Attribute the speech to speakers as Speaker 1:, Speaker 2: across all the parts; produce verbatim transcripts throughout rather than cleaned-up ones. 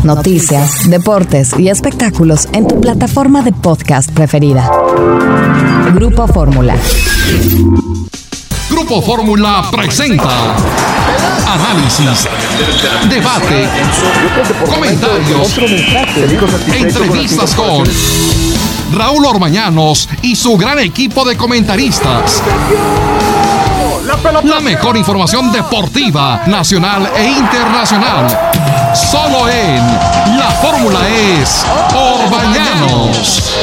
Speaker 1: noticias, deportes y espectáculos en tu plataforma de podcast preferida. Grupo Fórmula.
Speaker 2: Grupo Fórmula presenta análisis, debate, comentarios, entrevistas con Raúl Orbañanos y su gran equipo de comentaristas. La mejor información deportiva, nacional e internacional. Solo en La Fórmula es Orbañanos.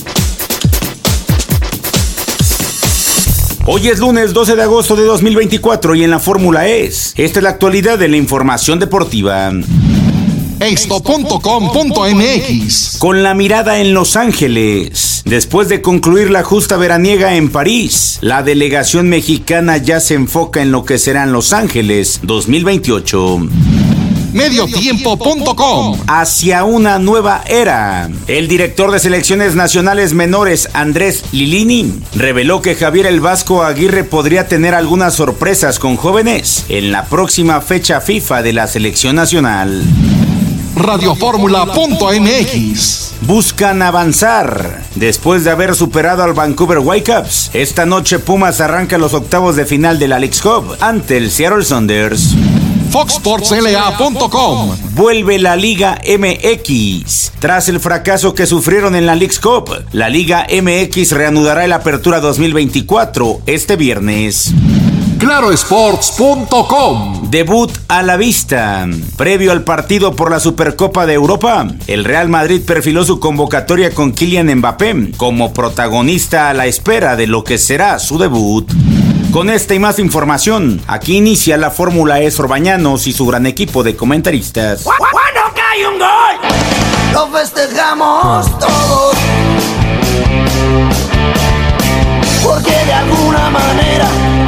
Speaker 3: Hoy es lunes doce de agosto de dos mil veinticuatro y en La Fórmula es. Esta es la actualidad de la información deportiva.
Speaker 2: Esto punto com punto m x.
Speaker 3: Con la mirada en Los Ángeles. Después de concluir la justa veraniega en París, la delegación mexicana ya se enfoca en lo que serán Los Ángeles dos mil veintiocho.
Speaker 2: Mediotiempo punto com.
Speaker 3: Hacia una nueva era. El director de selecciones nacionales menores, Andrés Lilini, reveló que Javier el Vasco Aguirre podría tener algunas sorpresas con jóvenes en la próxima fecha FIFA de la selección nacional.
Speaker 2: Radioformula punto m x.
Speaker 3: Buscan avanzar. Después de haber superado al Vancouver Whitecaps, esta noche Pumas arranca los octavos de final de la Leagues Cup ante el Seattle Sounders.
Speaker 2: Fox Sports L A punto com.
Speaker 3: Vuelve la Liga M X. Tras el fracaso que sufrieron en la Leagues Cup, la Liga M X reanudará el Apertura dos mil veinticuatro este viernes.
Speaker 2: Claro Sports punto com.
Speaker 3: Debut a la vista. Previo al partido por la Supercopa de Europa, el Real Madrid perfiló su convocatoria con Kylian Mbappé como protagonista a la espera de lo que será su debut. Con esta y más información, aquí inicia La Fórmula es Orbañanos y su gran equipo de comentaristas.
Speaker 4: ¡Cuando cae un gol! ¡Lo festejamos todos! Porque de alguna manera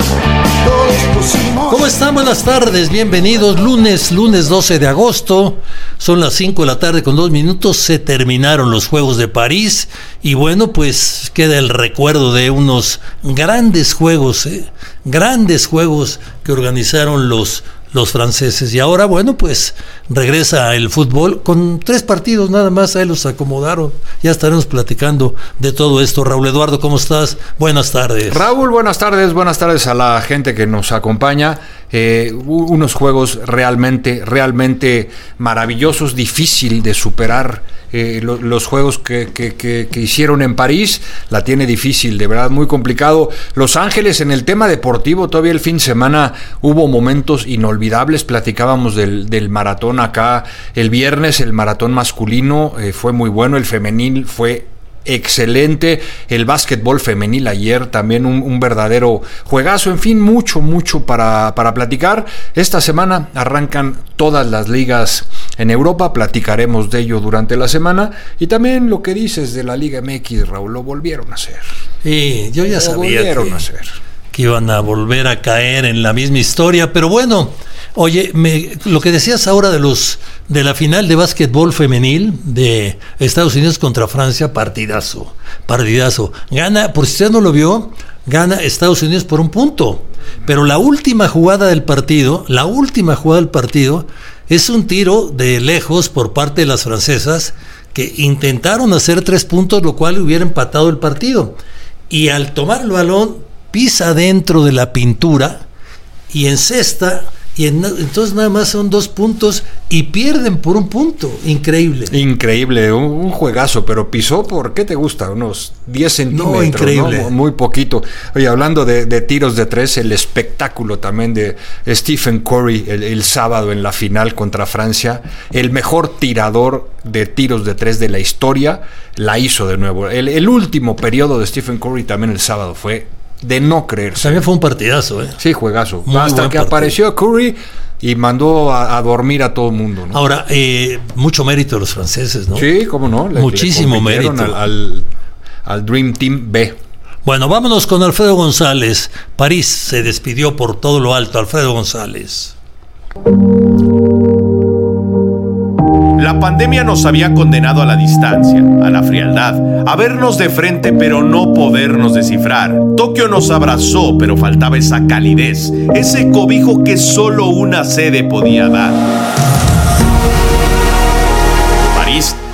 Speaker 4: todos pusimos...
Speaker 5: ¿Cómo están? Buenas tardes, bienvenidos. Lunes, lunes doce de agosto. Son las cinco de la tarde con dos minutos. Se terminaron los Juegos de París. Y bueno, pues queda el recuerdo de unos grandes juegos, ¿eh? Grandes juegos que organizaron los los franceses. Y ahora, bueno, pues regresa el fútbol con tres partidos nada más, ahí los acomodaron. Ya estaremos platicando de todo esto. Raúl Eduardo, ¿cómo estás? Buenas tardes.
Speaker 6: Raúl, buenas tardes, buenas tardes a la gente que nos acompaña. Eh, unos juegos realmente, realmente maravillosos, difícil de superar. Eh, lo, los juegos que, que, que, que hicieron en París, la tiene difícil, de verdad, muy complicado. Los Ángeles, en el tema deportivo, todavía el fin de semana hubo momentos inolvidables. Platicábamos del, del maratón acá el viernes, el maratón masculino eh, fue muy bueno, el femenil fue excelente, el básquetbol femenil ayer también un, un verdadero juegazo, en fin, mucho, mucho para, para platicar. Esta semana arrancan todas las ligas en Europa, platicaremos de ello durante la semana, y también lo que dices de la Liga M X, Raúl, lo volvieron a hacer.
Speaker 5: Sí, yo ya
Speaker 6: lo
Speaker 5: sabía
Speaker 6: volvieron
Speaker 5: que,
Speaker 6: a hacer.
Speaker 5: que iban a volver a caer en la misma historia, pero bueno, oye, me, lo que decías ahora de los de la final de básquetbol femenil de Estados Unidos contra Francia, partidazo, partidazo. Gana, por si usted no lo vio, gana Estados Unidos por un punto. Pero la última jugada del partido, la última jugada del partido, es un tiro de lejos por parte de las francesas que intentaron hacer tres puntos, lo cual hubiera empatado el partido. Y al tomar el balón, pisa dentro de la pintura y encesta. Y en, entonces nada más son dos puntos y pierden por un punto. Increíble.
Speaker 6: Increíble, un, un juegazo, pero pisó por, ¿qué te gusta? Unos diez centímetros.
Speaker 5: No, increíble.
Speaker 6: ¿no? Muy poquito. Oye, hablando de, de tiros de tres, el espectáculo también de Stephen Curry el, el sábado en la final contra Francia. El mejor tirador de tiros de tres de la historia la hizo de nuevo. El, el último periodo de Stephen Curry también el sábado fue de no creerse.
Speaker 5: También fue un partidazo, ¿eh?
Speaker 6: Sí, juegazo.
Speaker 5: Muy
Speaker 6: Hasta que
Speaker 5: partido.
Speaker 6: Apareció Curry y mandó a, a dormir a todo el mundo, ¿no?
Speaker 5: Ahora, eh, mucho mérito de los franceses, ¿no?
Speaker 6: Sí, cómo no. Le,
Speaker 5: Muchísimo
Speaker 6: le
Speaker 5: mérito.
Speaker 6: Al, al, al Dream Team B.
Speaker 5: Bueno, vámonos con Alfredo González. París se despidió por todo lo alto. Alfredo González.
Speaker 7: La pandemia nos había condenado a la distancia, a la frialdad, a vernos de frente pero no podernos descifrar. Tokio nos abrazó, pero faltaba esa calidez, ese cobijo que solo una sede podía dar.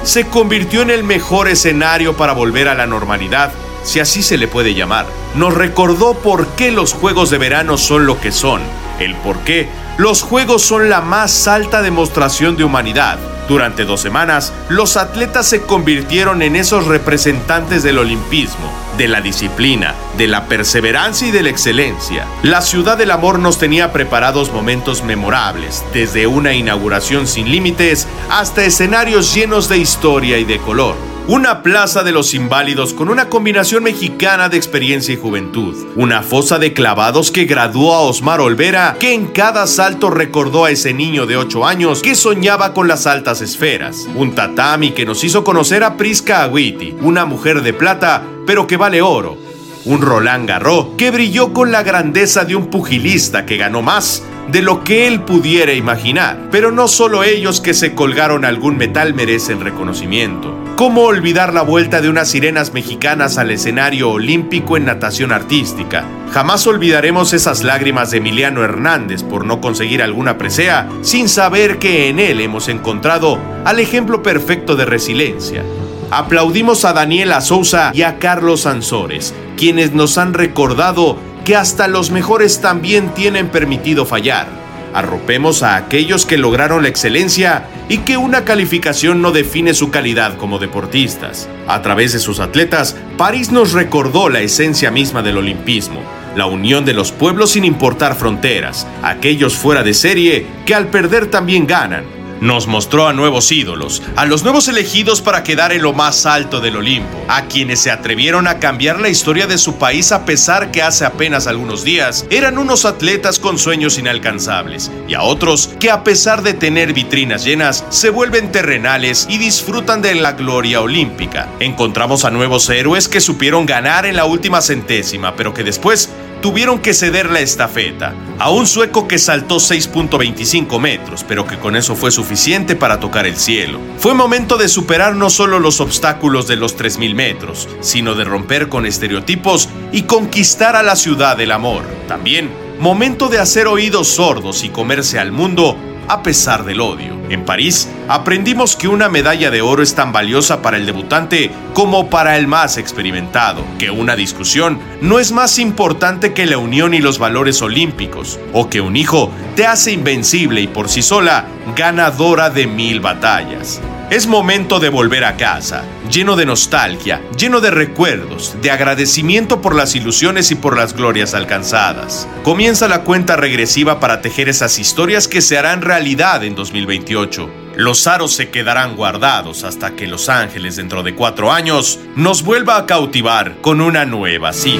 Speaker 7: se convirtió en el mejor escenario para volver a la normalidad, si así se le puede llamar. Nos recordó por qué los Juegos de Verano son lo que son, el por qué los Juegos son la más alta demostración de humanidad. Durante dos semanas, los atletas se convirtieron en esos representantes del olimpismo, de la disciplina, de la perseverancia y de la excelencia. La Ciudad del Amor nos tenía preparados momentos memorables, desde una inauguración sin límites hasta escenarios llenos de historia y de color. Una plaza de los inválidos con una combinación mexicana de experiencia y juventud. Una fosa de clavados que graduó a Osmar Olvera, que en cada salto recordó a ese niño de ocho años que soñaba con las altas esferas. Un tatami que nos hizo conocer a Prisca Agüiti, una mujer de plata, pero que vale oro. Un Roland Garros que brilló con la grandeza de un pugilista que ganó más de lo que él pudiera imaginar. Pero no solo ellos que se colgaron algún metal merecen reconocimiento. ¿Cómo olvidar la vuelta de unas sirenas mexicanas al escenario olímpico en natación artística? Jamás olvidaremos esas lágrimas de Emiliano Hernández por no conseguir alguna presea, sin saber que en él hemos encontrado al ejemplo perfecto de resiliencia. Aplaudimos a Daniela Souza y a Carlos Ansores, quienes nos han recordado que hasta los mejores también tienen permitido fallar. Arropemos a aquellos que lograron la excelencia y que una calificación no define su calidad como deportistas. A través de sus atletas, París nos recordó la esencia misma del olimpismo, la unión de los pueblos sin importar fronteras, aquellos fuera de serie que al perder también ganan. Nos mostró a nuevos ídolos, a los nuevos elegidos para quedar en lo más alto del Olimpo, a quienes se atrevieron a cambiar la historia de su país a pesar que hace apenas algunos días eran unos atletas con sueños inalcanzables, y a otros que a pesar de tener vitrinas llenas se vuelven terrenales y disfrutan de la gloria olímpica. Encontramos a nuevos héroes que supieron ganar en la última centésima, pero que después tuvieron que ceder la estafeta a un sueco que saltó seis punto veinticinco metros, pero que con eso fue suficiente para tocar el cielo. Fue momento de superar no solo los obstáculos de los tres mil metros, sino de romper con estereotipos y conquistar a la Ciudad del Amor. También, momento de hacer oídos sordos y comerse al mundo a pesar del odio. En París, aprendimos que una medalla de oro es tan valiosa para el debutante como para el más experimentado, que una discusión no es más importante que la unión y los valores olímpicos, o que un hijo te hace invencible y por sí sola ganadora de mil batallas. Es momento de volver a casa, lleno de nostalgia, lleno de recuerdos, de agradecimiento por las ilusiones y por las glorias alcanzadas. Comienza la cuenta regresiva para tejer esas historias que se harán realidad en dos mil veintiocho. Los aros se quedarán guardados hasta que Los Ángeles dentro de cuatro años nos vuelva a cautivar con una nueva cita.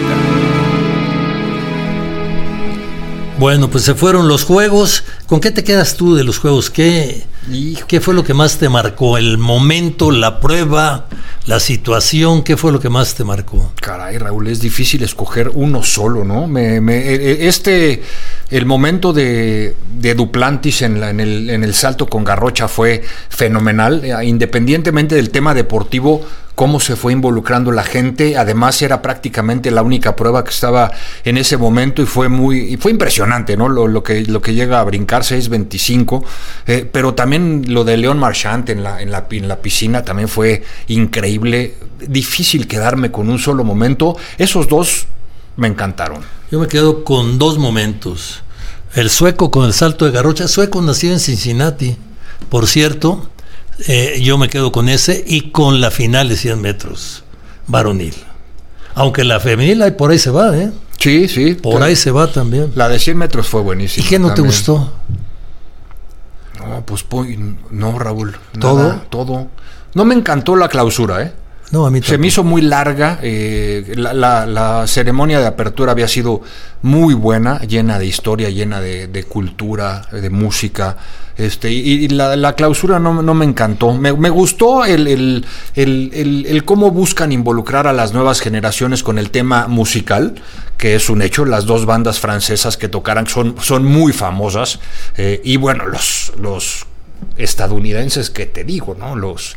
Speaker 5: Bueno, pues se fueron los juegos. ¿Con qué te quedas tú de los juegos? ¿Qué, ¿Qué fue lo que más te marcó? ¿El momento, la prueba, la situación? ¿Qué fue lo que más te marcó?
Speaker 6: Caray, Raúl, es difícil escoger uno solo, ¿no? Me, me, este, el momento de, de Duplantis en, la, en, el, en el salto con Garrocha fue fenomenal, independientemente del tema deportivo. Cómo se fue involucrando la gente, además era prácticamente la única prueba que estaba en ese momento y fue muy y fue impresionante, ¿no? Lo, lo que lo que llega a brincar seis veinticinco, eh, pero también lo de León Marchand en la en la en la piscina también fue increíble. Difícil quedarme con un solo momento. Esos dos me encantaron.
Speaker 5: Yo me quedo con dos momentos. El sueco con el salto de Garrocha, sueco nacido en Cincinnati, por cierto. Eh, yo me quedo con ese y con la final de cien metros varonil, aunque la femenil ahí por ahí se va, ¿eh?
Speaker 6: Sí, sí,
Speaker 5: por ahí se va también.
Speaker 6: La de cien metros fue buenísima.
Speaker 5: ¿Y qué no
Speaker 6: también.
Speaker 5: te gustó?
Speaker 6: No, pues no, Raúl,
Speaker 5: todo,
Speaker 6: nada, todo. No me encantó la clausura, ¿eh?
Speaker 5: No, a mí
Speaker 6: se me hizo muy larga. Eh, la, la, la ceremonia de apertura había sido muy buena, llena de historia, llena de, de cultura, de música. Este, y, y la, la clausura no, no me encantó. Me, me gustó el, el, el, el, el cómo buscan involucrar a las nuevas generaciones con el tema musical, que es un hecho. Las dos bandas francesas que tocaran son, son muy famosas. Eh, y bueno, los, los estadounidenses, que te digo, ¿no? Los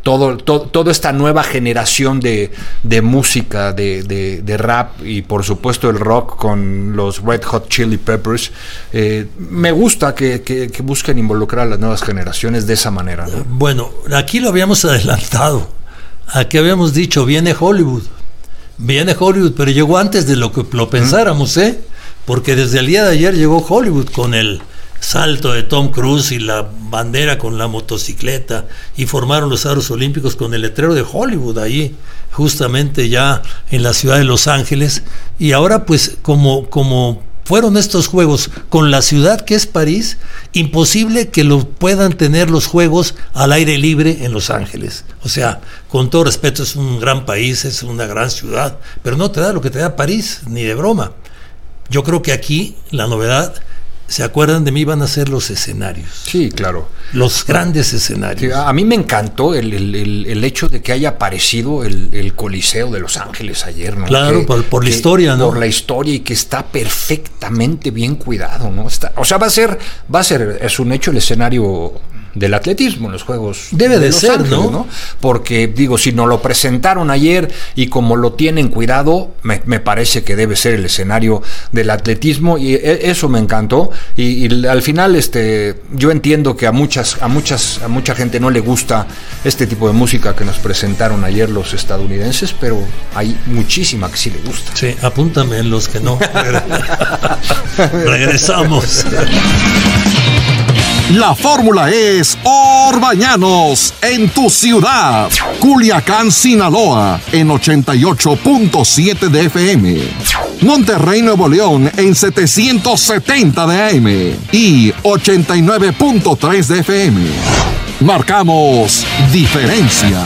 Speaker 6: todo, todo, toda esta nueva generación de, de música, de, de, de rap y por supuesto el rock con los Red Hot Chili Peppers. Eh, me gusta que, que, que busquen involucrar a las nuevas generaciones de esa manera, ¿no?
Speaker 5: Bueno, aquí lo habíamos adelantado. Aquí habíamos dicho, viene Hollywood. Viene Hollywood, pero llegó antes de lo que lo pensáramos, ¿eh? Porque desde el día de ayer llegó Hollywood con el salto de Tom Cruise y la bandera con la motocicleta, y formaron los aros olímpicos con el letrero de Hollywood ahí, justamente ya en la ciudad de Los Ángeles. Y ahora pues como, como fueron estos juegos con la ciudad que es París, imposible que lo puedan tener los juegos al aire libre en Los Ángeles. O sea, con todo respeto, es un gran país, es una gran ciudad, pero no te da lo que te da París, ni de broma. Yo creo que aquí la novedad, ¿se acuerdan de mí? Van a ser los escenarios.
Speaker 6: Sí, claro.
Speaker 5: Los grandes escenarios.
Speaker 6: Sí, a mí me encantó el, el, el, el hecho de que haya aparecido el, el Coliseo de Los Ángeles ayer, ¿no?
Speaker 5: Claro,
Speaker 6: que,
Speaker 5: por, por
Speaker 6: que,
Speaker 5: la historia, ¿no?
Speaker 6: Por la historia, y que está perfectamente bien cuidado, ¿no? Está, o sea, va a ser, va a ser, es un hecho, el escenario del atletismo en los Juegos
Speaker 5: debe de, de
Speaker 6: Los
Speaker 5: ser,
Speaker 6: Ángeles,
Speaker 5: ¿no?
Speaker 6: ¿no? Porque digo, si nos lo presentaron ayer y como lo tienen cuidado, me, me parece que debe ser el escenario del atletismo, y eso me encantó. Y, y al final, este, yo entiendo que a muchas, a muchas, a mucha gente no le gusta este tipo de música que nos presentaron ayer los estadounidenses, pero hay muchísima que sí le gusta.
Speaker 5: Sí, apúntame en los que no. Regresamos.
Speaker 2: La fórmula es Orbañanos en tu ciudad. Culiacán, Sinaloa en ochenta y ocho punto siete de F M. Monterrey, Nuevo León en setecientos setenta de A M y ochenta y nueve punto tres de F M. Marcamos diferencia.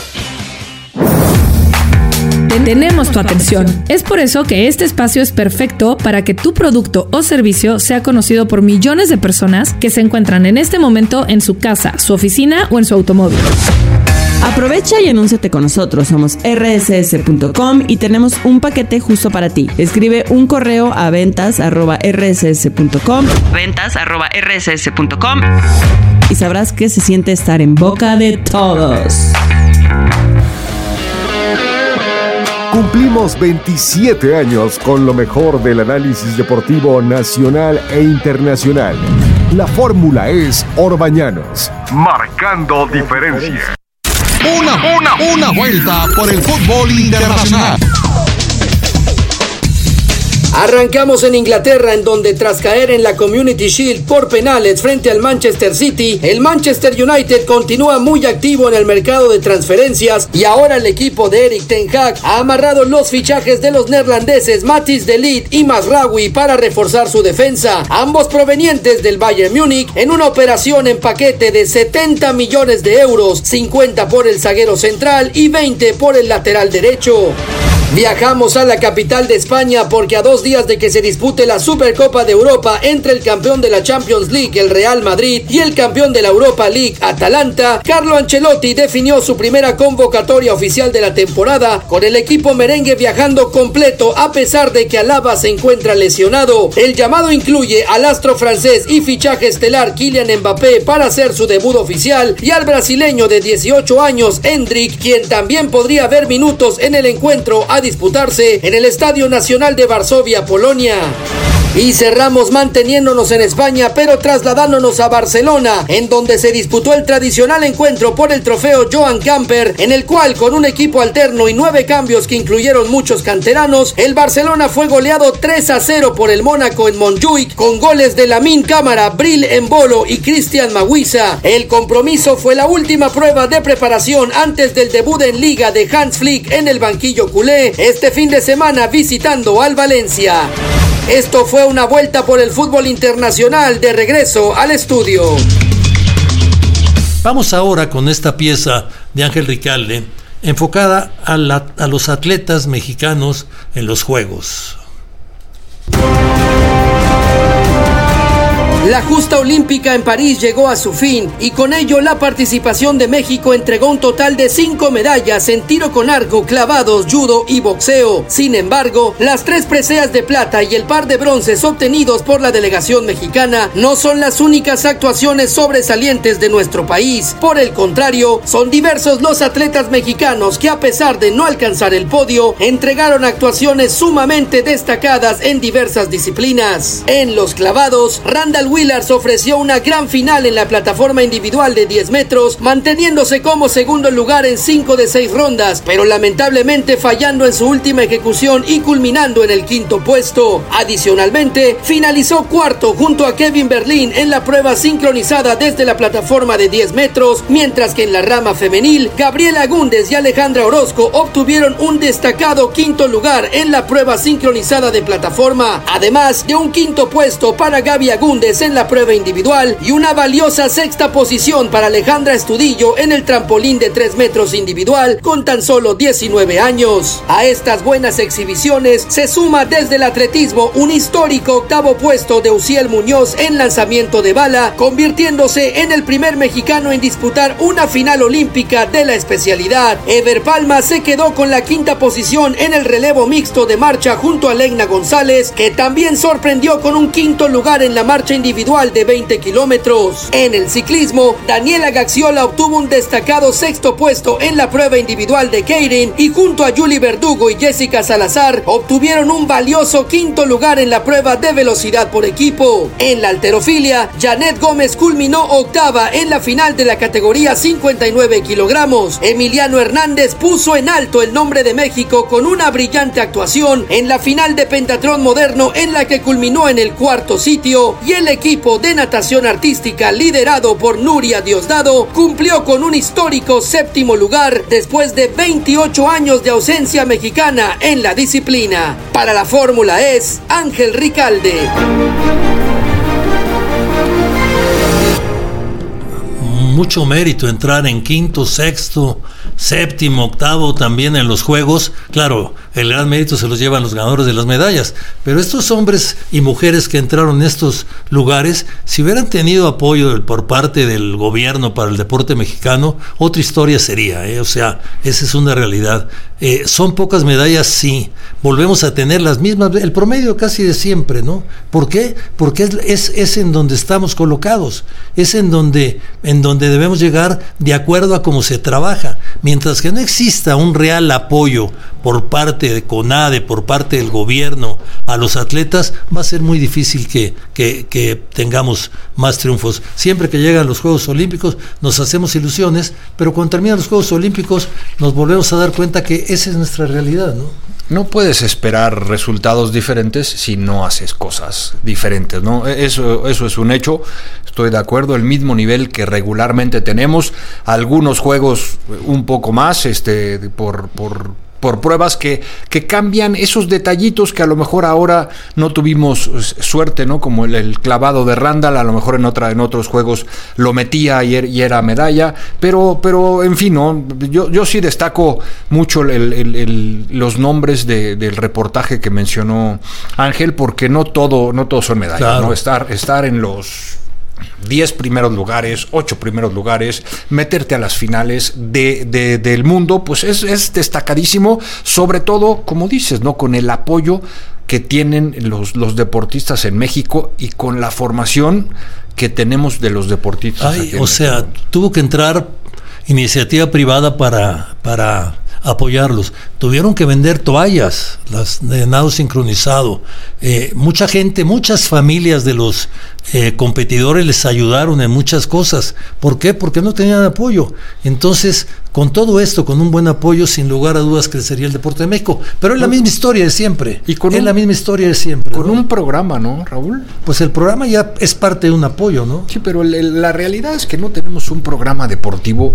Speaker 8: Tenemos tu atención. Es por eso que este espacio es perfecto para que tu producto o servicio sea conocido por millones de personas que se encuentran en este momento en su casa, su oficina o en su automóvil.
Speaker 9: Aprovecha y anúnciate con nosotros. Somos erre ese ese punto com y tenemos un paquete justo para ti. Escribe un correo a ventas arroba erre ese ese punto com, ventas arroba erre ese ese punto com, y sabrás que se siente estar en boca de todos.
Speaker 10: Cumplimos veintisiete años con lo mejor del análisis deportivo nacional e internacional. La fórmula es Orbañanos, marcando diferencia.
Speaker 2: Una, una, una vuelta por el fútbol internacional.
Speaker 11: Arrancamos en Inglaterra, en donde tras caer en la Community Shield por penales frente al Manchester City, el Manchester United continúa muy activo en el mercado de transferencias, y ahora el equipo de Erik ten Hag ha amarrado los fichajes de los neerlandeses Matthijs de Ligt y Mazraoui para reforzar su defensa, ambos provenientes del Bayern Múnich, en una operación en paquete de setenta millones de euros, cincuenta por el zaguero central y veinte por el lateral derecho. Viajamos a la capital de España, porque a dos días de que se dispute la Supercopa de Europa entre el campeón de la Champions League, el Real Madrid, y el campeón de la Europa League, Atalanta, Carlo Ancelotti definió su primera convocatoria oficial de la temporada, con el equipo merengue viajando completo a pesar de que Alaba se encuentra lesionado. El llamado incluye al astro francés y fichaje estelar Kylian Mbappé para hacer su debut oficial, y al brasileño de dieciocho años Endrick, quien también podría ver minutos en el encuentro a disputarse en el Estadio Nacional de Varsovia, Polonia. Y cerramos manteniéndonos en España, pero trasladándonos a Barcelona, en donde se disputó el tradicional encuentro por el trofeo Joan Gamper, en el cual, con un equipo alterno y nueve cambios que incluyeron muchos canteranos, el Barcelona fue goleado tres a cero por el Mónaco en Montjuic, con goles de Lamine Camara, Bril Embolo y Cristian Maguisa. El compromiso fue la última prueba de preparación antes del debut en Liga de Hans Flick en el banquillo culé, este fin de semana visitando al Valencia. Esto fue una vuelta por el fútbol internacional. De regreso al estudio.
Speaker 5: Vamos ahora con esta pieza de Ángel Ricalde, enfocada a, la, a los atletas mexicanos en los Juegos.
Speaker 11: La justa olímpica en París llegó a su fin y con ello la participación de México entregó un total de cinco medallas en tiro con arco, clavados, judo y boxeo. Sin embargo, las tres preseas de plata y el par de bronces obtenidos por la delegación mexicana no son las únicas actuaciones sobresalientes de nuestro país. Por el contrario, son diversos los atletas mexicanos que, a pesar de no alcanzar el podio, entregaron actuaciones sumamente destacadas en diversas disciplinas. En los clavados, Randall Willars ofreció una gran final en la plataforma individual de diez metros, manteniéndose como segundo lugar en cinco de seis rondas, pero lamentablemente fallando en su última ejecución y culminando en el quinto puesto. Adicionalmente, finalizó cuarto junto a Kevin Berlín en la prueba sincronizada desde la plataforma de diez metros, mientras que en la rama femenil, Gabriela Gúndez y Alejandra Orozco obtuvieron un destacado quinto lugar en la prueba sincronizada de plataforma, además de un quinto puesto para Gaby Agúndez en la prueba individual y una valiosa sexta posición para Alejandra Estudillo en el trampolín de tres metros individual con tan solo diecinueve años. A estas buenas exhibiciones se suma desde el atletismo un histórico octavo puesto de Uziel Muñoz en lanzamiento de bala, convirtiéndose en el primer mexicano en disputar una final olímpica de la especialidad. Ever Palma se quedó con la quinta posición en el relevo mixto de marcha junto a Legna González, que también sorprendió con un quinto lugar en la marcha individual de veinte kilómetros. En el ciclismo, Daniela Gaxiola obtuvo un destacado sexto puesto en la prueba individual de Keirin y junto a Julie Verdugo y Jessica Salazar obtuvieron un valioso quinto lugar en la prueba de velocidad por equipo. En la halterofilia, Janet Gómez culminó octava en la final de la categoría cincuenta y nueve kilogramos. Emiliano Hernández puso en alto el nombre de México con una brillante actuación en la final de pentatlón moderno en la que culminó en el cuarto sitio, y el equipo de natación artística liderado por Nuria Diosdado cumplió con un histórico séptimo lugar después de veintiocho años de ausencia mexicana en la disciplina. Para la Fórmula es Ángel Ricalde.
Speaker 5: Mucho mérito entrar en quinto, sexto, séptimo, octavo también en los juegos. Claro, el gran mérito se los llevan los ganadores de las medallas, pero estos hombres y mujeres que entraron en estos lugares, si hubieran tenido apoyo por parte del gobierno para el deporte mexicano, otra historia sería, ¿eh? O sea, esa es una realidad. Eh, son pocas medallas, sí, volvemos a tener las mismas, el promedio casi de siempre, ¿no? ¿Por qué? Porque es, es, es en donde estamos colocados, es en donde, en donde debemos llegar de acuerdo a cómo se trabaja. Mientras que no exista un real apoyo por parte de CONADE, por parte del gobierno a los atletas, va a ser muy difícil que, que, que tengamos más triunfos. Siempre que llegan los Juegos Olímpicos nos hacemos ilusiones, pero cuando terminan los Juegos Olímpicos nos volvemos a dar cuenta que esa es nuestra realidad, ¿no?
Speaker 6: No puedes esperar resultados diferentes si no haces cosas diferentes, ¿no? Eso, eso es un hecho, estoy de acuerdo, el mismo nivel que regularmente tenemos, algunos juegos un poco más, este, por, por, por pruebas que, que cambian esos detallitos que a lo mejor ahora no tuvimos suerte, ¿no? Como el, el clavado de Randall, a lo mejor en otra, en otros juegos lo metía y, y era medalla, pero, pero en fin, ¿no? Yo, yo sí destaco mucho el, el, el, los nombres de, del reportaje que mencionó Ángel, porque no todo, no todos son medallas, claro. ¿No? Estar, estar en los diez primeros lugares, ocho primeros lugares, meterte a las finales de, de, del mundo, pues es, es destacadísimo, sobre todo, como dices, ¿no? Con el apoyo que tienen los, los deportistas en México y con la formación que tenemos de los deportistas.
Speaker 5: Ay, o sea, tuvo que entrar iniciativa privada para, para apoyarlos. Tuvieron que vender toallas, las de nado sincronizado. Eh, mucha gente, muchas familias de los eh, competidores les ayudaron en muchas cosas. ¿Por qué? Porque no tenían apoyo. Entonces, con todo esto, con un buen apoyo, sin lugar a dudas crecería el deporte de México. Pero es la misma historia de siempre. Y con es un, la misma historia de siempre.
Speaker 6: Con
Speaker 5: ¿no?
Speaker 6: un programa, ¿no, Raúl?
Speaker 5: Pues el programa ya es parte de un apoyo, ¿no?
Speaker 6: Sí, pero el, la realidad es que no tenemos un programa deportivo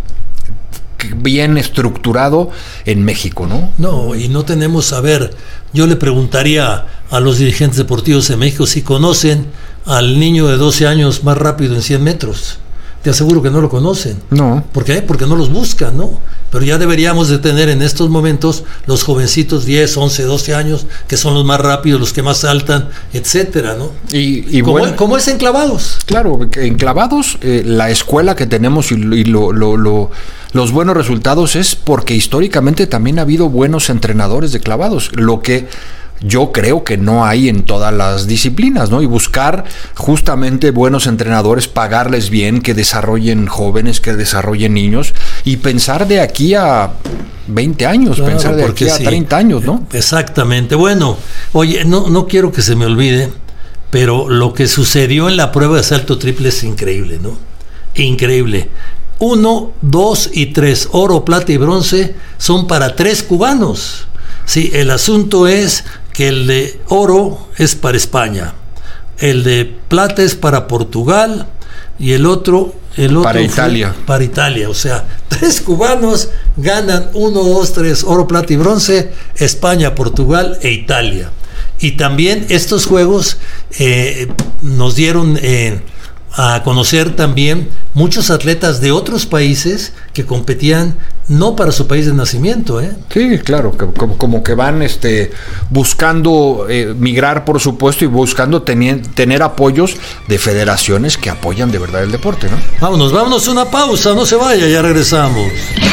Speaker 6: bien estructurado en México, ¿no?
Speaker 5: No, y no tenemos, a ver, yo le preguntaría a los dirigentes deportivos de México si conocen al niño de doce años más rápido en cien metros. te aseguro que no lo conocen.
Speaker 6: No.
Speaker 5: ¿Por qué? Porque no los buscan, ¿no? Pero ya deberíamos de tener en estos momentos los jovencitos diez, once, doce años, que son los más rápidos, los que más saltan, etcétera, ¿no?
Speaker 6: Y, y
Speaker 5: como,
Speaker 6: bueno,
Speaker 5: como es en clavados.
Speaker 6: Claro, en clavados, eh, la escuela que tenemos y, y lo, lo, lo, los buenos resultados es porque históricamente también ha habido buenos entrenadores de clavados, lo que yo creo que no hay en todas las disciplinas, ¿no? Y buscar justamente buenos entrenadores, pagarles bien, que desarrollen jóvenes, que desarrollen niños, y pensar de aquí a veinte años, claro, pensar de aquí a sí, treinta años, ¿no?
Speaker 5: Exactamente. Bueno, oye, no, no quiero que se me olvide, pero lo que sucedió en la prueba de salto triple es increíble, ¿no? Increíble. Uno, dos y tres, oro, plata y bronce, son para tres cubanos. Sí, el asunto es que el de oro es para España, el de plata es para Portugal y el otro, el otro
Speaker 6: para Italia.
Speaker 5: Para Italia, o sea, tres cubanos ganan uno, dos, tres, oro, plata y bronce, España, Portugal e Italia. Y también estos juegos eh, nos dieron eh, a conocer también muchos atletas de otros países que competían no para su país de nacimiento, ¿eh?
Speaker 6: Sí, claro, que, como, como que van este, buscando eh, migrar, por supuesto, y buscando tener, tener apoyos de federaciones que apoyan de verdad el deporte, ¿no?
Speaker 5: Vámonos, vámonos a una pausa, no se vaya, ya regresamos.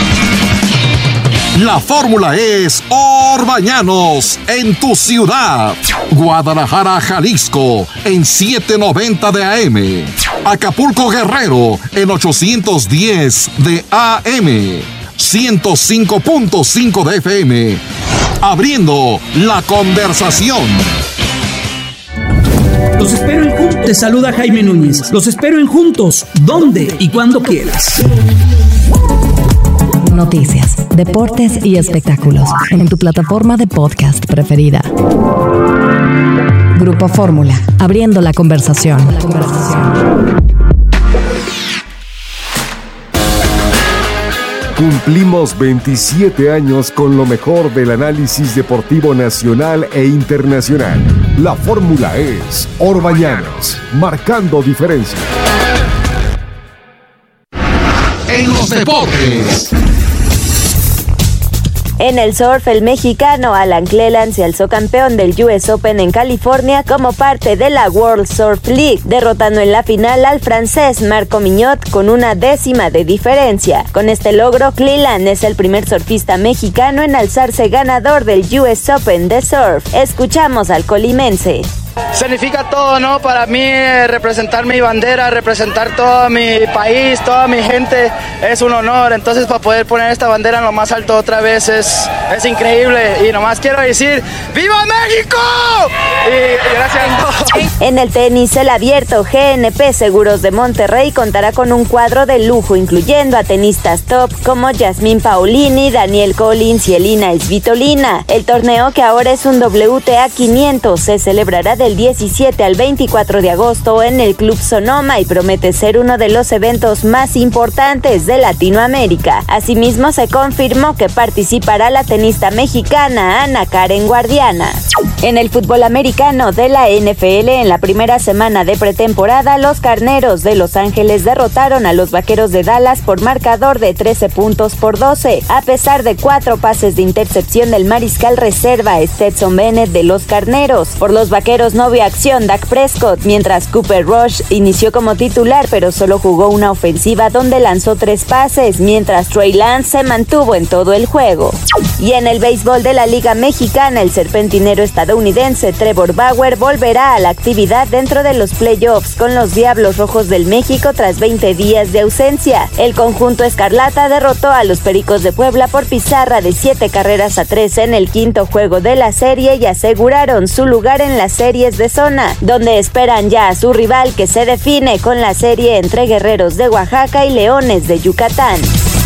Speaker 2: La fórmula es Orbañanos en tu ciudad. Guadalajara, Jalisco en setecientos noventa de A M. Acapulco, Guerrero en ochocientos diez de A M. ciento cinco punto cinco de F M. Abriendo la conversación.
Speaker 12: Los espero en Juntos. Te saluda Jaime Núñez. Los espero en Juntos. ¿Dónde y cuando quieras?
Speaker 1: Noticias, deportes y espectáculos en tu plataforma de podcast preferida. Grupo Fórmula, abriendo la conversación. La conversación.
Speaker 10: Cumplimos veintisiete años con lo mejor del análisis deportivo nacional e internacional. La fórmula es Orbañanos, marcando diferencia.
Speaker 2: En los deportes.
Speaker 13: En el surf, el mexicano Alan Cleland se alzó campeón del U S Open en California como parte de la World Surf League, derrotando en la final al francés Marco Mignot con una décima de diferencia. Con este logro, Cleland es el primer surfista mexicano en alzarse ganador del U S Open de surf. Escuchamos al colimense.
Speaker 14: Significa todo, ¿no? Para mí eh, representar mi bandera, representar todo mi país, toda mi gente, es un honor. Entonces, para poder poner esta bandera en lo más alto otra vez es, es increíble. Y nomás quiero decir, ¡Viva México! Y, y gracias.
Speaker 13: En el tenis, el abierto G N P Seguros de Monterrey contará con un cuadro de lujo, incluyendo a tenistas top como Yasmín Paolini, Daniel Collins y Elina Svitolina. El torneo, que ahora es un W T A quinientos, se celebrará del diecisiete al veinticuatro de agosto en el Club Sonoma y promete ser uno de los eventos más importantes de Latinoamérica. Asimismo, se confirmó que participará la tenista mexicana Ana Karen Guardiana. En el fútbol americano de la N F L, en la primera semana de pretemporada, los Carneros de Los Ángeles derrotaron a los Vaqueros de Dallas por marcador de trece puntos por doce, a pesar de cuatro pases de intercepción del mariscal reserva Stetson Bennett de los Carneros. Por los Vaqueros no vio acción Dak Prescott, mientras Cooper Rush inició como titular, pero solo jugó una ofensiva donde lanzó tres pases, mientras Trey Lance se mantuvo en todo el juego. Y en el béisbol de la Liga Mexicana, el serpentinero estadounidense Trevor Bauer volverá a la actividad dentro de los playoffs con los Diablos Rojos del México tras veinte días de ausencia. El conjunto escarlata derrotó a los Pericos de Puebla por pizarra de siete carreras a tres en el quinto juego de la serie y aseguraron su lugar en las series de zona, donde esperan ya a su rival, que se define con la serie entre Guerreros de Oaxaca y Leones de Yucatán.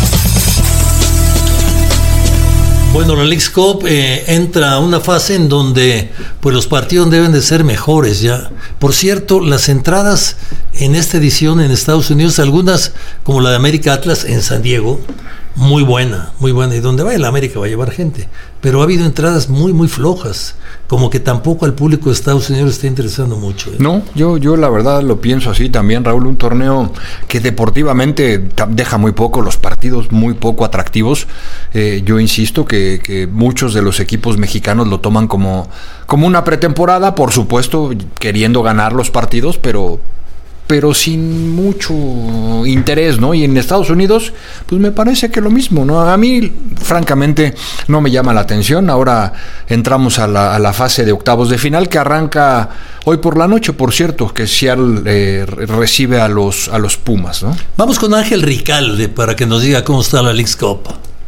Speaker 5: Bueno, la Leagues Cup eh, entra a una fase en donde pues los partidos deben de ser mejores ya. Por cierto, las entradas en esta edición en Estados Unidos, algunas como la de América Atlas en San Diego, muy buena, muy buena, y donde va el América va a llevar gente, pero ha habido entradas muy, muy flojas, como que tampoco al público de Estados Unidos le está interesando mucho. ¿eh?
Speaker 6: No, yo, yo la verdad lo pienso así también, Raúl, un torneo que deportivamente deja muy poco, los partidos muy poco atractivos. Eh, yo insisto que, que muchos de los equipos mexicanos lo toman como, como una pretemporada, por supuesto, queriendo ganar los partidos, pero... pero sin mucho interés, ¿no? Y en Estados Unidos, pues me parece que lo mismo, ¿no? A mí, francamente, no me llama la atención. Ahora entramos a la, a la fase de octavos de final, que arranca hoy por la noche, por cierto, que Seattle eh, recibe a los, a los Pumas, ¿no?
Speaker 5: Vamos con Ángel Ricalde para que nos diga cómo está la Leagues Cup.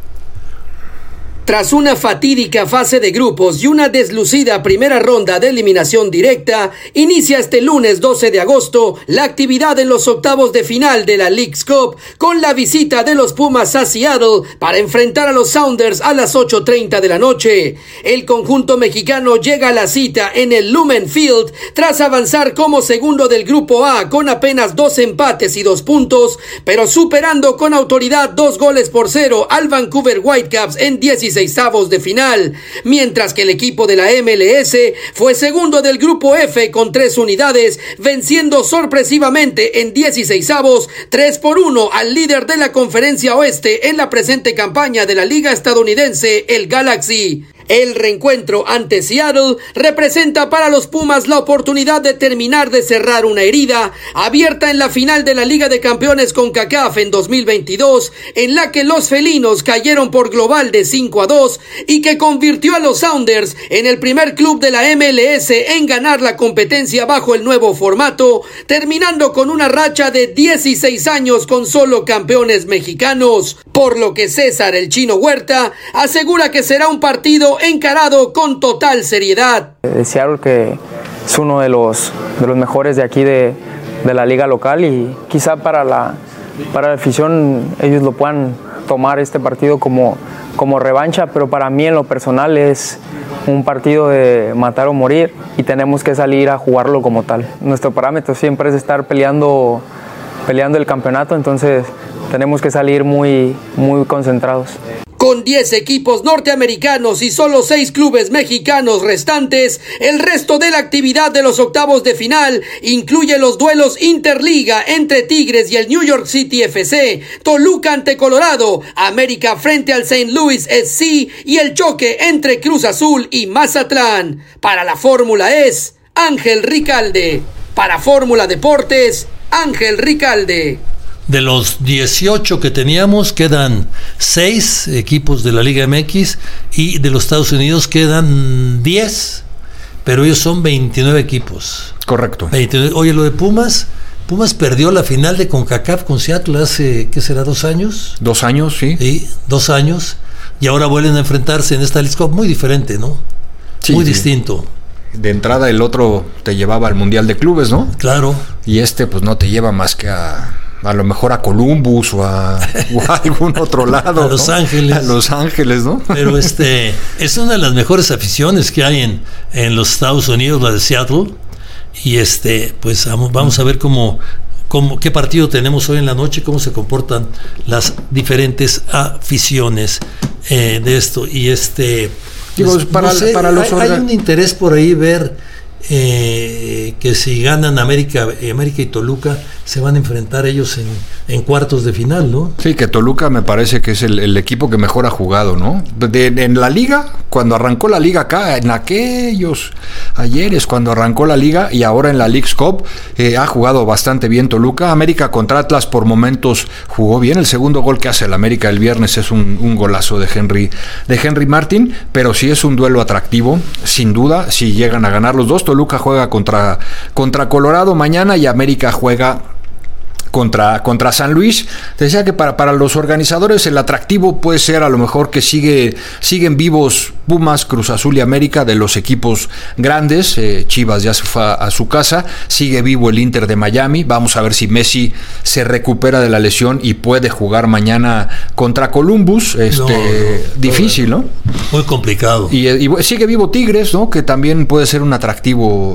Speaker 11: Tras una fatídica fase de grupos y una deslucida primera ronda de eliminación directa, inicia este lunes doce de agosto la actividad en los octavos de final de la Leagues Cup con la visita de los Pumas a Seattle para enfrentar a los Sounders a las ocho treinta de la noche. El conjunto mexicano llega a la cita en el Lumen Field tras avanzar como segundo del grupo A con apenas dos empates y dos puntos, pero superando con autoridad dos goles por cero al Vancouver Whitecaps en dieciséis de final, mientras que el equipo de la M L S fue segundo del grupo F con tres unidades, venciendo sorpresivamente en dieciseisavos tres por uno al líder de la conferencia oeste en la presente campaña de la liga estadounidense, el Galaxy. El reencuentro ante Seattle representa para los Pumas la oportunidad de terminar de cerrar una herida abierta en la final de la Liga de Campeones CONCACAF en dos mil veintidós, en la que los felinos cayeron por global de cinco a dos y que convirtió a los Sounders en el primer club de la M L S en ganar la competencia bajo el nuevo formato, terminando con una racha de dieciséis años con solo campeones mexicanos, por lo que César el Chino Huerta asegura que será un partido encarado con total seriedad.
Speaker 15: De Seattle, que es uno de los, de los mejores de aquí de, de la liga local, y quizá para la, para la afición ellos lo puedan tomar este partido como, como revancha, pero para mí en lo personal es un partido de matar o morir y tenemos que salir a jugarlo como tal. Nuestro parámetro siempre es estar peleando, peleando el campeonato, entonces tenemos que salir muy, muy concentrados.
Speaker 11: Con diez equipos norteamericanos y solo seis clubes mexicanos restantes, el resto de la actividad de los octavos de final incluye los duelos interliga entre Tigres y el New York City F C, Toluca ante Colorado, América frente al Saint Louis F C y el choque entre Cruz Azul y Mazatlán. Para la Fórmula es Ángel Ricalde. Para Fórmula Deportes, Ángel Ricalde.
Speaker 5: De los dieciocho que teníamos, quedan seis equipos de la Liga M X y de los Estados Unidos quedan diez, pero ellos son veintinueve equipos.
Speaker 6: Correcto.
Speaker 5: veintinueve. Oye, lo de Pumas, Pumas perdió la final de CONCACAF con Seattle hace, ¿qué será? ¿Dos años?
Speaker 6: Dos años, sí.
Speaker 5: Sí, dos años, y ahora vuelven a enfrentarse en esta Leagues Cup, muy diferente, ¿no?
Speaker 6: Sí,
Speaker 5: muy
Speaker 6: sí.
Speaker 5: distinto.
Speaker 6: De entrada el otro te llevaba al Mundial de Clubes, ¿no?
Speaker 5: Claro.
Speaker 6: Y este pues no te lleva más que a... a lo mejor a Columbus o a, o a algún otro lado.
Speaker 5: A Los
Speaker 6: ¿no?
Speaker 5: Ángeles.
Speaker 6: A Los Ángeles, ¿no?
Speaker 5: Pero este es una de las mejores aficiones que hay en, en los Estados Unidos, la de Seattle. Y este, pues vamos, vamos a ver cómo, cómo, qué partido tenemos hoy en la noche, cómo se comportan las diferentes aficiones eh, de esto. Y este,
Speaker 6: Digo,
Speaker 5: pues,
Speaker 6: para,
Speaker 5: no sé,
Speaker 6: para los
Speaker 5: hay, hay un interés por ahí ver Eh, que si ganan América, América y Toluca se van a enfrentar ellos en, en cuartos de final, ¿no?
Speaker 6: Sí, que Toluca me parece que es el, el equipo que mejor ha jugado, ¿no? De, de, en la liga, cuando arrancó la liga acá, en aquellos ayeres cuando arrancó la liga, y ahora en la Leagues Cup eh, ha jugado bastante bien Toluca. América contra Atlas por momentos jugó bien. El segundo gol que hace el América el viernes es un, un golazo de Henry, de Henry Martin, pero sí es un duelo atractivo, sin duda, si llegan a ganar los dos. Toluca juega contra, contra Colorado mañana y América juega contra, contra San Luis. Te decía que para, para los organizadores el atractivo puede ser a lo mejor que sigue, siguen vivos Pumas, Cruz Azul y América, de los equipos grandes. eh, Chivas ya se fue a, a su casa, sigue vivo el Inter de Miami. Vamos a ver si Messi se recupera de la lesión y puede jugar mañana contra Columbus. Este, no, no, difícil, ¿no?
Speaker 5: Muy complicado.
Speaker 6: Y, y sigue vivo Tigres, ¿no? Que también puede ser un atractivo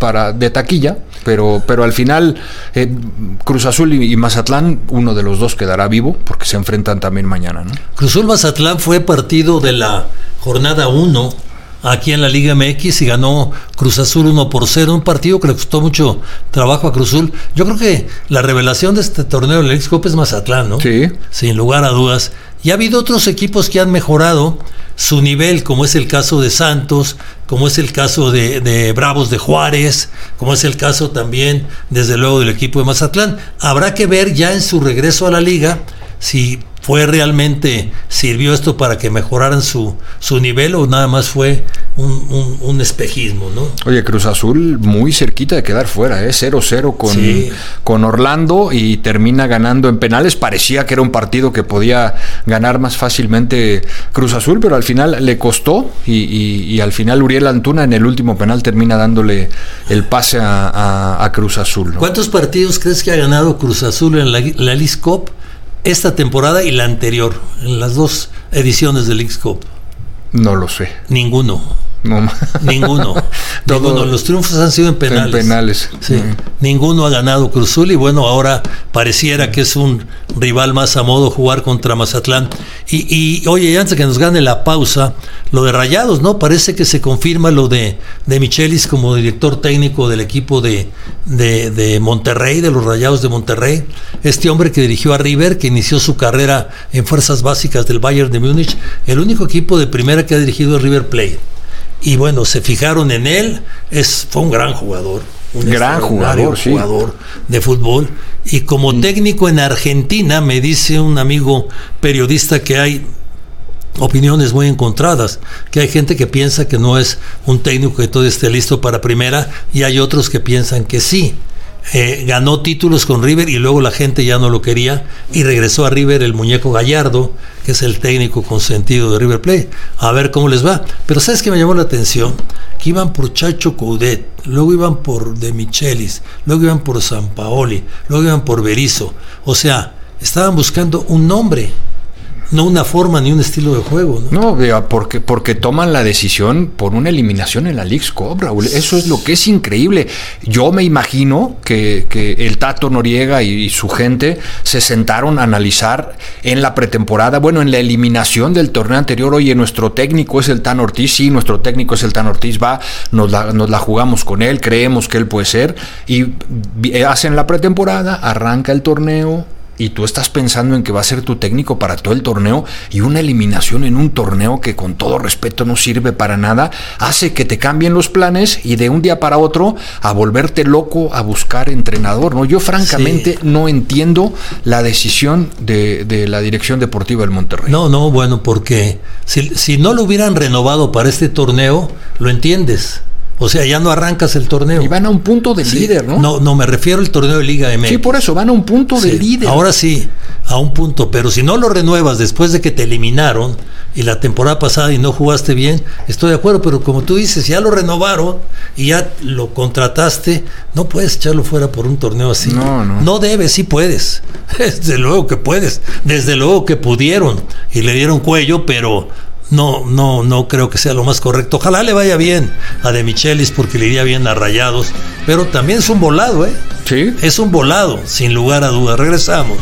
Speaker 6: para de taquilla, pero, pero al final eh, Cruz Azul y, y Mazatlán, uno de los dos quedará vivo porque se enfrentan también mañana, ¿no?
Speaker 5: Cruz Azul Mazatlán fue partido de la jornada uno aquí en la Liga M X y ganó Cruz Azul uno por cero, un partido que le costó mucho trabajo a Cruz Azul. Yo creo que la revelación de este torneo de la Leagues Cup es Mazatlán, ¿no?
Speaker 6: Sí.
Speaker 5: Sin lugar a dudas. Y ha habido otros equipos que han mejorado su nivel, como es el caso de Santos, como es el caso de, de Bravos de Juárez, como es el caso también, desde luego, del equipo de Mazatlán. Habrá que ver ya en su regreso a la liga si fue realmente, sirvió esto para que mejoraran su, su nivel o nada más fue un, un, un espejismo, ¿no?
Speaker 6: Oye, Cruz Azul muy cerquita de quedar fuera, ¿eh? cero cero con,
Speaker 5: sí.
Speaker 6: con Orlando y termina ganando en penales. Parecía que era un partido que podía ganar más fácilmente Cruz Azul, pero al final le costó y, y, y al final Uriel Antuna en el último penal termina dándole el pase a, a, a Cruz Azul, ¿no?
Speaker 5: ¿Cuántos partidos crees que ha ganado Cruz Azul en la, la Leagues Cup esta temporada y la anterior, en las dos ediciones de Leagues Cup?
Speaker 6: No lo sé.
Speaker 5: Ninguno.
Speaker 6: No.
Speaker 5: Ninguno. Ninguno. Los triunfos han sido en penales.
Speaker 6: En penales.
Speaker 5: Sí.
Speaker 6: Mm.
Speaker 5: Ninguno ha ganado Cruz Azul y bueno, ahora pareciera que es un rival más a modo jugar contra Mazatlán. Y, y oye, antes que nos gane la pausa, lo de Rayados, ¿no? Parece que se confirma lo de, de Michelis como director técnico del equipo de, de, de Monterrey, de los Rayados de Monterrey. Este hombre que dirigió a River, que inició su carrera en fuerzas básicas del Bayern de Múnich, el único equipo de primera que ha dirigido es River Plate. Y bueno, se fijaron en él, es, fue un gran jugador, un
Speaker 6: gran jugador, sí.
Speaker 5: jugador de fútbol. Y como técnico en Argentina, me dice un amigo periodista que hay opiniones muy encontradas, que hay gente que piensa que no es un técnico que todo esté listo para primera y hay otros que piensan que sí. Eh, ganó títulos con River y luego la gente ya no lo quería y regresó a River el muñeco Gallardo, que es el técnico consentido de River Plate. A ver cómo les va. Pero ¿sabes qué me llamó la atención? Que iban por Chacho Coudet, luego iban por De Michelis, luego iban por Sampaoli, luego iban por Berizzo. O sea, estaban buscando un nombre, no una forma ni un estilo de juego, ¿no?
Speaker 6: No, porque, porque toman la decisión por una eliminación en la Leagues Cup, Raúl. Eso es lo que es increíble. Yo me imagino que, que el Tato Noriega y, y su gente se sentaron a analizar en la pretemporada, bueno, en la eliminación del torneo anterior. Oye, nuestro técnico es el Tan Ortiz, sí, nuestro técnico es el Tan Ortiz, va, nos la, nos la jugamos con él, creemos que él puede ser, y hacen la pretemporada, arranca el torneo, y tú estás pensando en que va a ser tu técnico para todo el torneo y una eliminación en un torneo que con todo respeto no sirve para nada, hace que te cambien los planes y de un día para otro a volverte loco a buscar entrenador, ¿no? Yo francamente sí. no entiendo la decisión de, de la dirección deportiva del Monterrey.
Speaker 5: No, no, bueno, porque si, si no lo hubieran renovado para este torneo, lo entiendes. O sea, ya no arrancas el torneo.
Speaker 6: Y van a un punto de sí. líder, ¿no?
Speaker 5: No, no, me refiero al torneo de Liga M X.
Speaker 6: Sí, por eso, van a un punto
Speaker 5: sí.
Speaker 6: de líder.
Speaker 5: Ahora sí, a un punto. Pero si no lo renuevas después de que te eliminaron y la temporada pasada y no jugaste bien, estoy de acuerdo. Pero como tú dices, ya lo renovaron y ya lo contrataste, no puedes echarlo fuera por un torneo así.
Speaker 6: No, no.
Speaker 5: No debes, sí puedes. Desde luego que puedes. Desde luego que pudieron y le dieron cuello, pero... No, no, no creo que sea lo más correcto. Ojalá le vaya bien a De Michelis porque le iría bien a Rayados. Pero también es un volado, ¿eh?
Speaker 6: Sí.
Speaker 5: Es un volado, sin lugar a dudas. Regresamos.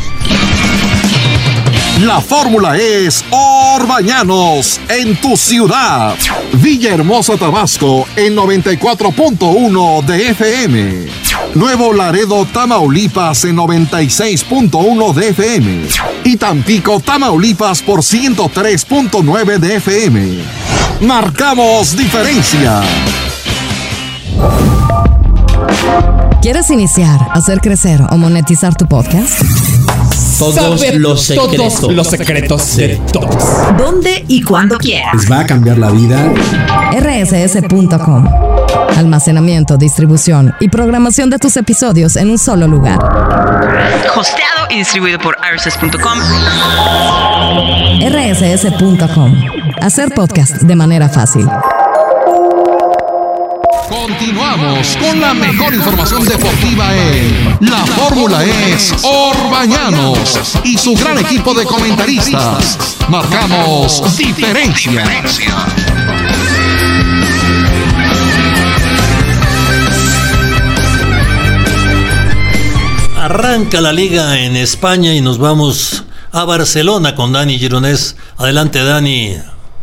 Speaker 2: La fórmula es Orbañanos en tu ciudad. Villahermosa, Tabasco en noventa y cuatro punto uno de F M. Nuevo Laredo, Tamaulipas en noventa y seis punto uno de F M. Y Tampico, Tamaulipas por ciento tres punto nueve de F M. Marcamos diferencia.
Speaker 1: ¿Quieres iniciar, hacer crecer o monetizar tu podcast?
Speaker 12: Todos Saber los secretos. Todos los secretos sí. de todos.
Speaker 1: ¿Dónde y cuándo quieras?
Speaker 16: ¿Les va a cambiar la vida?
Speaker 1: R S S punto com. Almacenamiento, distribución y programación de tus episodios en un solo lugar.
Speaker 17: Hosteado y distribuido por R S S punto com.
Speaker 1: R S S punto com. Hacer podcast de manera fácil.
Speaker 2: Continuamos con la mejor información deportiva en La Fórmula es Orbañanos y su gran equipo de comentaristas. Marcamos diferencia.
Speaker 5: Arranca la liga en España y nos vamos a Barcelona con Dani Gironés. Adelante, Dani.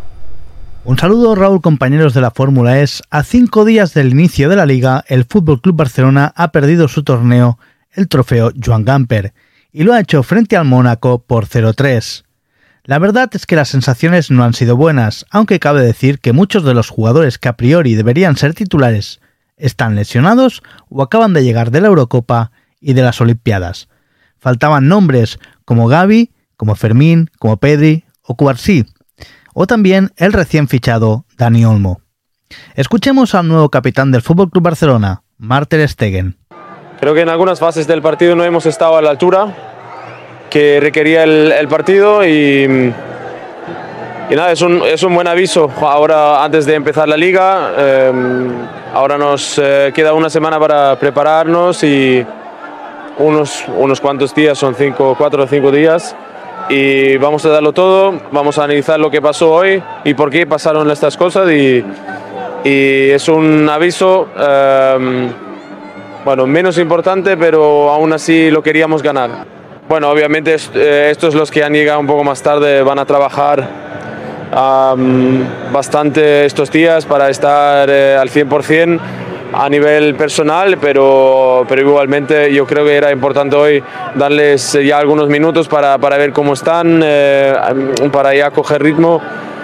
Speaker 16: Un saludo, Raúl, compañeros de la Fórmula E. A cinco días del inicio de la liga, el F C Barcelona ha perdido su torneo, el trofeo Joan Gamper, y lo ha hecho frente al Mónaco por cero tres. La verdad es que las sensaciones no han sido buenas, aunque cabe decir que muchos de los jugadores que a priori deberían ser titulares están lesionados o acaban de llegar de la Eurocopa y de las Olimpiadas. Faltaban nombres como Gavi, como Fermín, como Pedri o Cubarsí, o también el recién fichado Dani Olmo. Escuchemos al nuevo capitán del F C Barcelona, Marc Ter Stegen.
Speaker 18: Creo que en algunas fases del partido no hemos estado a la altura que requería el, el partido y, y nada, es un, es un buen aviso ahora antes de empezar la liga. Eh, ahora nos eh, queda una semana para prepararnos y unos, unos cuantos días, son cinco, cuatro o cinco días, y vamos a darlo todo, vamos a analizar lo que pasó hoy y por qué pasaron estas cosas, y, y es un aviso eh, bueno, menos importante, pero aún así lo queríamos ganar. Bueno, obviamente eh, estos los que han llegado un poco más tarde van a trabajar um, bastante estos días para estar eh, al cien por ciento a nivel personal, pero, pero igualmente yo creo que era importante hoy darles ya algunos minutos para, para ver cómo están, eh, para ya coger ritmo.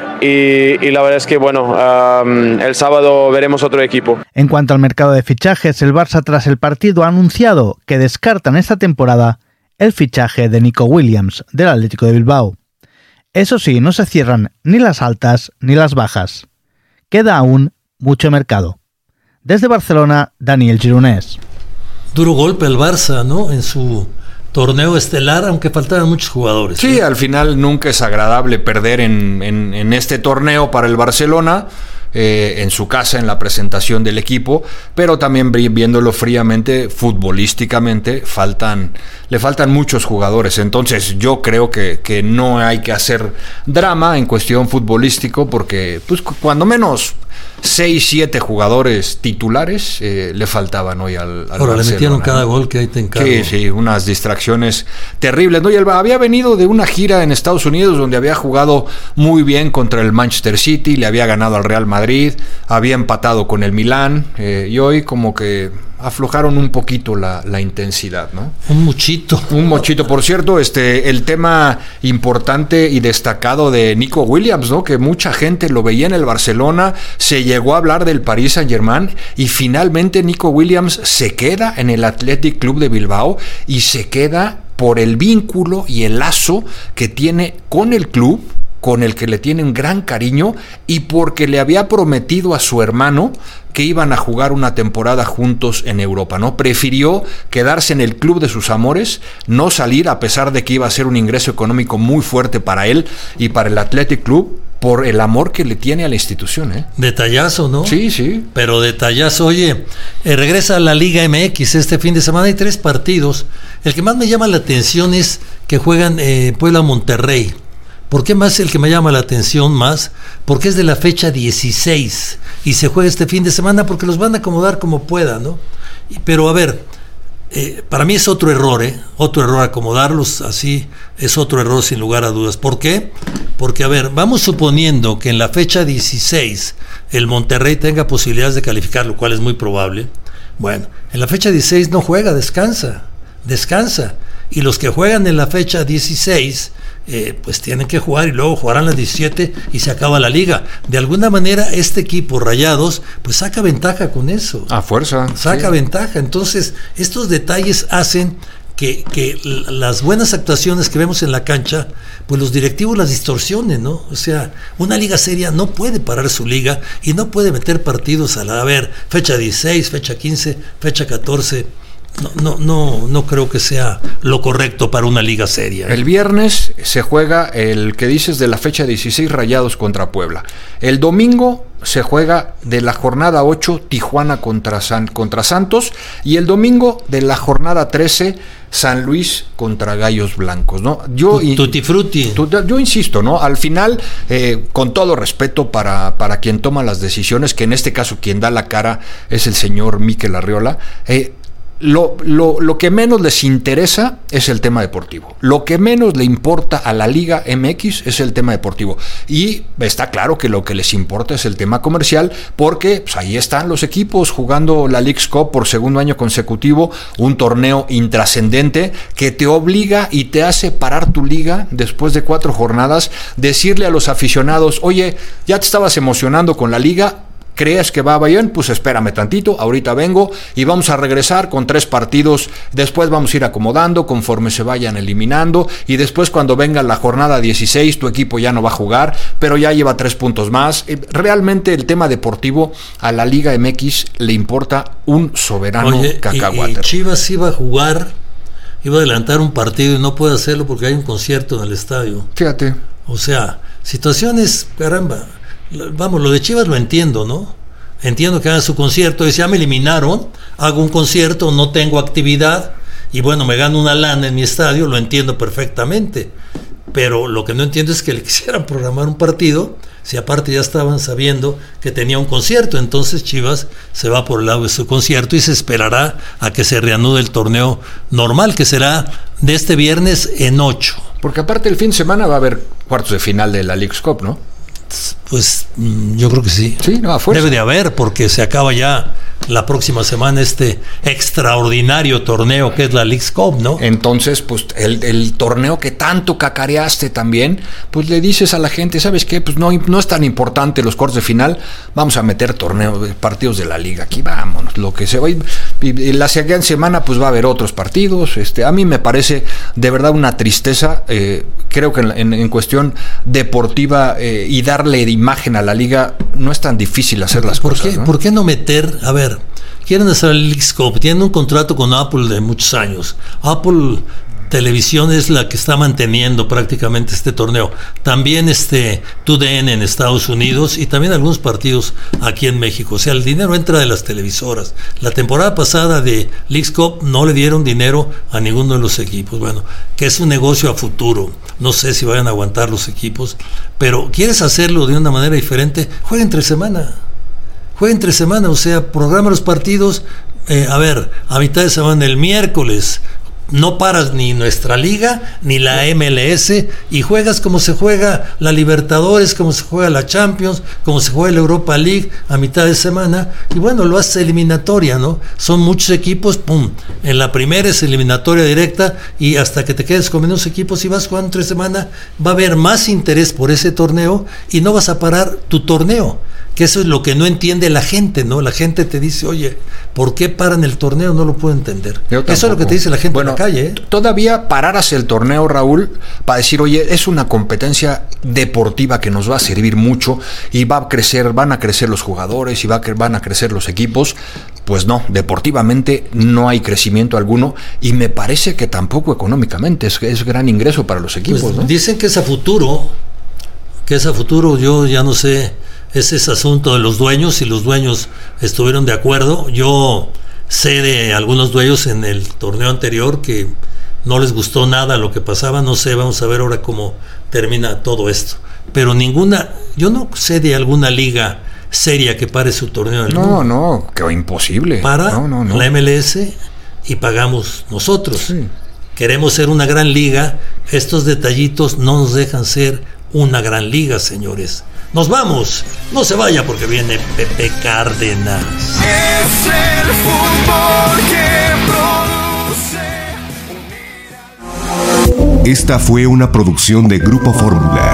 Speaker 18: Y, y la verdad es que bueno, um, el sábado veremos otro equipo.
Speaker 16: En cuanto al mercado de fichajes, el Barça tras el partido ha anunciado que descartan esta temporada el fichaje de Nico Williams del Atlético de Bilbao. Eso sí, no se cierran ni las altas ni las bajas. Queda aún mucho mercado. Desde Barcelona, Daniel Gironés.
Speaker 5: Duro golpe el Barça, ¿no? En su torneo estelar, aunque faltaban muchos jugadores.
Speaker 6: Sí, ¿no? Al final nunca es agradable perder en, en, en este torneo para el Barcelona, eh, en su casa, en la presentación del equipo, pero también viéndolo fríamente, futbolísticamente, faltan, le faltan muchos jugadores. Entonces yo creo que, que no hay que hacer drama en cuestión futbolístico, porque pues cuando menos seis, siete jugadores titulares eh, le faltaban hoy al, al
Speaker 5: Ahora
Speaker 6: Barcelona,
Speaker 5: le metieron
Speaker 6: ¿no?
Speaker 5: cada gol que ahí te encargo.
Speaker 6: Sí, sí, unas distracciones terribles, ¿no? Y él había venido de una gira en Estados Unidos donde había jugado muy bien contra el Manchester City, le había ganado al Real Madrid, había empatado con el Milán, eh, y hoy como que aflojaron un poquito la, la intensidad, ¿no?
Speaker 5: Un muchito.
Speaker 6: Un muchito. Por cierto, este, el tema importante y destacado de Nico Williams, ¿no? Que mucha gente lo veía en el Barcelona, se llegó a hablar del Paris Saint-Germain y finalmente Nico Williams se queda en el Athletic Club de Bilbao y se queda por el vínculo y el lazo que tiene con el club, con el que le tiene un gran cariño, y porque le había prometido a su hermano que iban a jugar una temporada juntos en Europa, ¿no? Prefirió quedarse en el club de sus amores, no salir, a pesar de que iba a ser un ingreso económico muy fuerte para él y para el Athletic Club, por el amor que le tiene a la institución, ¿eh?
Speaker 5: Detallazo, ¿no?
Speaker 6: Sí, sí.
Speaker 5: Pero detallazo. Oye, eh, regresa a la Liga M X este fin de semana, hay tres partidos. El que más me llama la atención es que juegan eh, Puebla-Monterrey. ¿Por qué más el que me llama la atención más? Porque es de la fecha dieciséis y se juega este fin de semana porque los van a acomodar como puedan, ¿no? Pero a ver, eh, para mí es otro error, ¿eh? Otro error acomodarlos así, es otro error sin lugar a dudas. ¿Por qué? Porque, a ver, vamos suponiendo que en la fecha dieciséis el Monterrey tenga posibilidades de calificar, lo cual es muy probable. Bueno, en la fecha dieciséis no juega, descansa, descansa. Y los que juegan en la fecha dieciséis... Eh, pues tienen que jugar y luego jugarán las diecisiete y se acaba la liga. De alguna manera este equipo Rayados pues saca ventaja con eso.
Speaker 6: A fuerza.
Speaker 5: Saca
Speaker 6: sí.
Speaker 5: ventaja. Entonces estos detalles hacen que, que las buenas actuaciones que vemos en la cancha, pues los directivos las distorsionen, ¿no? O sea, una liga seria no puede parar su liga y no puede meter partidos a la, a ver, fecha dieciséis, fecha quince, fecha catorce. No, no, no, no creo que sea lo correcto para una liga seria.
Speaker 6: El viernes se juega el que dices de la fecha dieciséis, Rayados contra Puebla. El domingo se juega de la jornada ocho, Tijuana contra, San, contra Santos. Y el domingo de la jornada trece, San Luis contra Gallos Blancos, ¿no? Yo,
Speaker 5: Tutti frutti.
Speaker 6: Yo insisto, ¿no? Al final, eh, con todo respeto para, para quien toma las decisiones, que en este caso quien da la cara es el señor Mikel Arriola, eh, Lo, lo, lo que menos les interesa es el tema deportivo. Lo que menos le importa a la Liga M X es el tema deportivo. Y está claro que lo que les importa es el tema comercial, porque pues, ahí están los equipos jugando la Leagues Cup por segundo año consecutivo, un torneo intrascendente que te obliga y te hace parar tu liga después de cuatro jornadas, decirle a los aficionados, oye, ya te estabas emocionando con la liga, ¿crees que va bien? Pues espérame tantito, ahorita vengo y vamos a regresar con tres partidos, después vamos a ir acomodando conforme se vayan eliminando y después cuando venga la jornada dieciséis tu equipo ya no va a jugar, pero ya lleva tres puntos más. Realmente el tema deportivo a la Liga M X le importa un soberano
Speaker 5: Oye,
Speaker 6: cacahuate.
Speaker 5: Y, y Chivas iba a jugar, iba a adelantar un partido y no puede hacerlo porque hay un concierto en el estadio.
Speaker 6: Fíjate.
Speaker 5: O sea, situaciones, caramba. Vamos, lo de Chivas lo entiendo, ¿no? Entiendo que hagan su concierto, y si ya me eliminaron, hago un concierto, no tengo actividad, y bueno, me gano una lana en mi estadio, lo entiendo perfectamente. Pero lo que no entiendo es que le quisieran programar un partido, si aparte ya estaban sabiendo que tenía un concierto. Entonces Chivas se va por el lado de su concierto y se esperará a que se reanude el torneo normal, que será de este viernes en ocho.
Speaker 6: Porque aparte el fin de semana va a haber cuartos de final de la Leagues Cup, ¿no?
Speaker 5: Pues yo creo que sí.
Speaker 6: Sí, no, a fuerza.
Speaker 5: Debe de haber, porque se acaba ya la próxima semana este extraordinario torneo que es la Leagues Cup, ¿no?
Speaker 6: Entonces, pues el, el torneo que tanto cacareaste también, pues le dices a la gente, ¿sabes qué? Pues no, no es tan importante los cuartos de final, vamos a meter torneos, partidos de la liga aquí, vámonos, lo que se va. Y, y la siguiente semana pues va a haber otros partidos. Este, a mí me parece de verdad una tristeza, eh, creo que en, en, en cuestión deportiva eh, y darle imagen a la liga no es tan difícil hacer las
Speaker 5: ¿Por
Speaker 6: cosas,
Speaker 5: qué,
Speaker 6: ¿no?
Speaker 5: ¿Por qué no meter, a ver, quieren hacer el Leagues Cup, tienen un contrato con Apple de muchos años, Apple Televisión es la que está manteniendo prácticamente este torneo, también este T U D N en Estados Unidos y también algunos partidos aquí en México, o sea, el dinero entra de las televisoras. La temporada pasada de Leagues Cup no le dieron dinero a ninguno de los equipos, bueno, que es un negocio a futuro, no sé si vayan a aguantar los equipos, pero quieres hacerlo de una manera diferente, juega entre semana, juega entre semana, o sea, programa los partidos, eh, a ver, a mitad de semana el miércoles, no paras ni nuestra liga ni la M L S y juegas como se juega la Libertadores, como se juega la Champions, como se juega la Europa League a mitad de semana y bueno, lo haces eliminatoria, ¿no? Son muchos equipos, pum, en la primera es eliminatoria directa y hasta que te quedes con menos equipos y vas jugando entre semana va a haber más interés por ese torneo y no vas a parar tu torneo, que eso es lo que no entiende la gente, ¿no? La gente te dice, oye, ¿por qué paran el torneo? No lo puedo entender. Eso es lo que te dice la gente, bueno, en la calle, ¿eh?
Speaker 6: Todavía pararas el torneo, Raúl, para decir, oye, es una competencia deportiva que nos va a servir mucho y va a crecer, van a crecer los jugadores y va a, van a crecer los equipos. Pues no, deportivamente no hay crecimiento alguno y me parece que tampoco económicamente es, es gran ingreso para los equipos,
Speaker 5: pues,
Speaker 6: ¿no?
Speaker 5: Dicen que es a futuro, que es a futuro, yo ya no sé, es ese asunto de los dueños, si los dueños estuvieron de acuerdo. Yo sé de algunos dueños en el torneo anterior que no les gustó nada lo que pasaba, no sé, vamos a ver ahora cómo termina todo esto. Pero ninguna, yo no sé de alguna liga seria que pare su torneo en el
Speaker 6: no,
Speaker 5: mundo.
Speaker 6: No, no, que imposible.
Speaker 5: Para
Speaker 6: no, no, no.
Speaker 5: la M L S y pagamos nosotros.
Speaker 6: Sí.
Speaker 5: Queremos ser una gran liga, estos detallitos no nos dejan ser una gran liga, señores. Nos vamos, no se vaya porque viene Pepe Cárdenas.
Speaker 4: Es el fútbol que produce.
Speaker 10: Esta fue una producción de Grupo Fórmula.